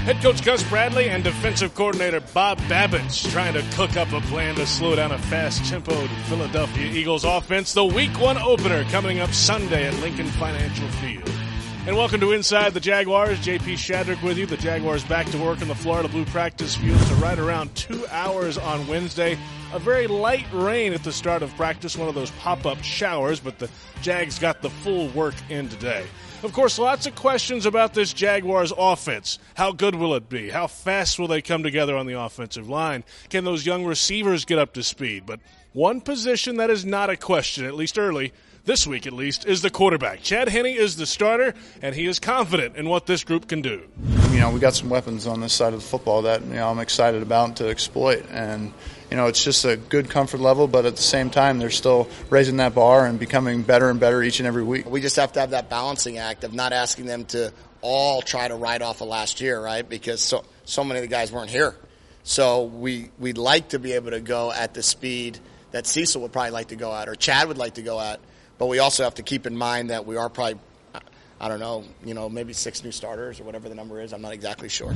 Head coach Gus Bradley and defensive coordinator Bob Babbitt trying to cook up a plan to slow down a fast-tempoed Philadelphia Eagles offense. The Week 1 opener coming up Sunday at Lincoln Financial Field. And welcome to Inside the Jaguars. JP Shadrick with you. The Jaguars back to work in the Florida Blue practice field. So right around 2 hours on Wednesday. A very light rain at the start of practice, one of those pop-up showers, but the Jags got the full work in today. Of course, lots of questions about this Jaguars offense. How good will it be? How fast will they come together on the offensive line? Can those young receivers get up to speed? But one position that is not a question, at least early, this week at least, is the quarterback. Chad Henne is the starter, and he is confident in what this group can do. We got some weapons on this side of the football that, I'm excited about to exploit. And, it's just a good comfort level, but at the same time, they're still raising that bar and becoming better and better each and every week. We just have to have that balancing act of not asking them to all try to ride off of last year, right? Because so many of the guys weren't here. So we'd like to be able to go at the speed that Cecil would probably like to go at or Chad would like to go at. But we also have to keep in mind that we are probably, maybe 6 new starters or whatever the number is. I'm not exactly sure.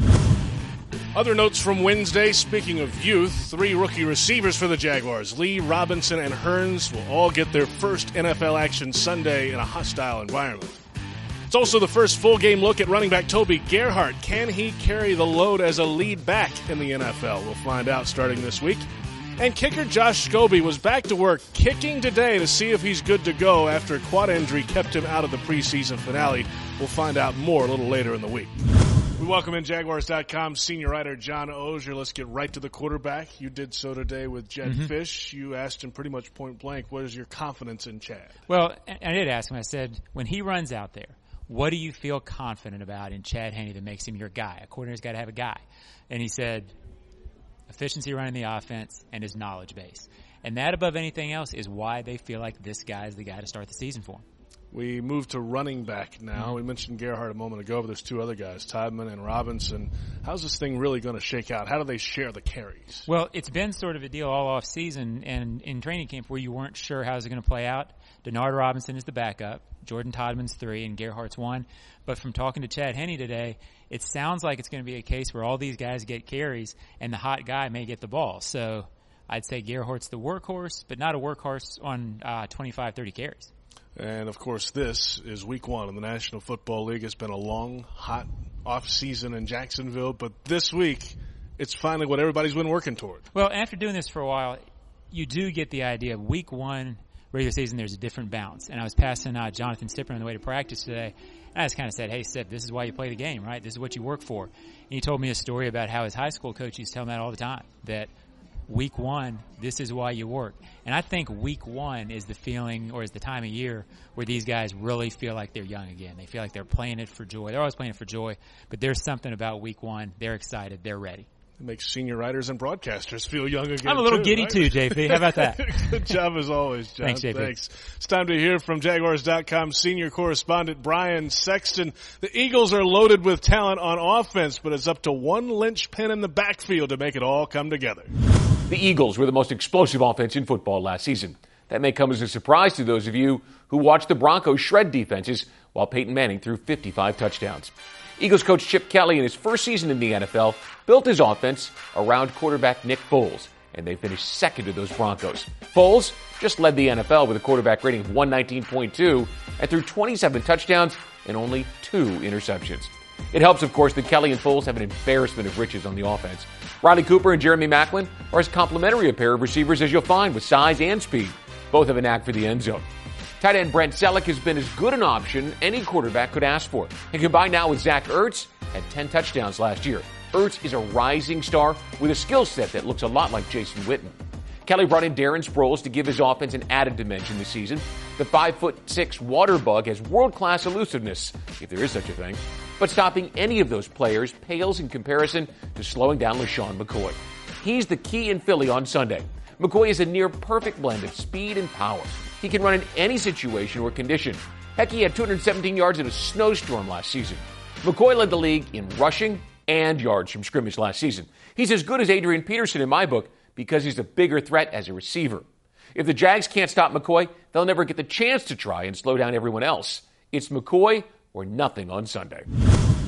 Other notes from Wednesday, speaking of youth, 3 rookie receivers for the Jaguars. Lee, Robinson, and Hearns will all get their first NFL action Sunday in a hostile environment. It's also the first full-game look at running back Toby Gerhart. Can he carry the load as a lead back in the NFL? We'll find out starting this week. And kicker Josh Scobie was back to work kicking today to see if he's good to go after a quad injury kept him out of the preseason finale. We'll find out more a little later in the week. We welcome in Jaguars.com senior writer John Oehser. Let's get right to the quarterback. You did so today with Jed Fish. You asked him pretty much point blank, what is your confidence in Chad? Well, I did ask him. I said, when he runs out there, what do you feel confident about in Chad Henne that makes him your guy? A coordinator's got to have a guy. And he said, efficiency running the offense and his knowledge base. And that, above anything else, is why they feel like this guy is the guy to start the season for him. We move to running back now. We mentioned Gerhart a moment ago, but there's 2 other guys, Todman and Robinson. How's this thing really going to shake out? How do they share the carries? Well, it's been sort of a deal all off season and in training camp where you weren't sure how it was going to play out. Denard Robinson is the backup. Jordan Todman's 3 and Gerhart's 1. But from talking to Chad Henne today, it sounds like it's going to be a case where all these guys get carries and the hot guy may get the ball. So I'd say Gerhart's the workhorse, but not a workhorse on 25, 30 carries. And, of course, this is Week 1 in the National Football League. It's been a long, hot off-season in Jacksonville, but this week it's finally what everybody's been working toward. Well, after doing this for a while, you do get the idea of Week 1 regular season, there's a different bounce. And I was passing Jonathan Stipper on the way to practice today, and I just kind of said, hey, Stip, this is why you play the game, right? This is what you work for. And he told me a story about how his high school coach used to tell him that all the time, that Week 1, this is why you work. And I think Week 1 is the feeling or is the time of year where these guys really feel like they're young again. They feel like they're playing it for joy. They're always playing it for joy, but there's something about Week 1. They're excited. They're ready. It makes senior writers and broadcasters feel young again. I'm a little giddy right? too, JP. How about that? Good job as always, John. Thanks, JP. Thanks. It's time to hear from Jaguars.com senior correspondent Brian Sexton. The Eagles are loaded with talent on offense, but it's up to one linchpin in the backfield to make it all come together. The Eagles were the most explosive offense in football last season. That may come as a surprise to those of you who watched the Broncos shred defenses while Peyton Manning threw 55 touchdowns. Eagles coach Chip Kelly, in his first season in the NFL, built his offense around quarterback Nick Foles, and they finished second to those Broncos. Foles just led the NFL with a quarterback rating of 119.2 and threw 27 touchdowns and only 2 interceptions. It helps, of course, that Kelly and Foles have an embarrassment of riches on the offense. Riley Cooper and Jeremy Maclin are as complimentary a pair of receivers as you'll find, with size and speed. Both have a knack for the end zone. Tight end Brent Selleck has been as good an option any quarterback could ask for. And combined now with Zach Ertz, had 10 touchdowns last year. Ertz is a rising star with a skill set that looks a lot like Jason Witten. Kelly brought in Darren Sproles to give his offense an added dimension this season. The 5'6" water bug has world-class elusiveness, if there is such a thing. But stopping any of those players pales in comparison to slowing down LeSean McCoy. He's the key in Philly on Sunday. McCoy is a near-perfect blend of speed and power. He can run in any situation or condition. Heck, he had 217 yards in a snowstorm last season. McCoy led the league in rushing and yards from scrimmage last season. He's as good as Adrian Peterson in my book because he's a bigger threat as a receiver. If the Jags can't stop McCoy, they'll never get the chance to try and slow down everyone else. It's McCoy or nothing on Sunday.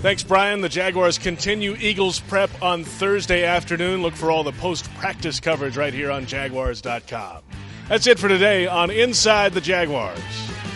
Thanks, Brian. The Jaguars continue Eagles prep on Thursday afternoon. Look for all the post-practice coverage right here on Jaguars.com. That's it for today on Inside the Jaguars.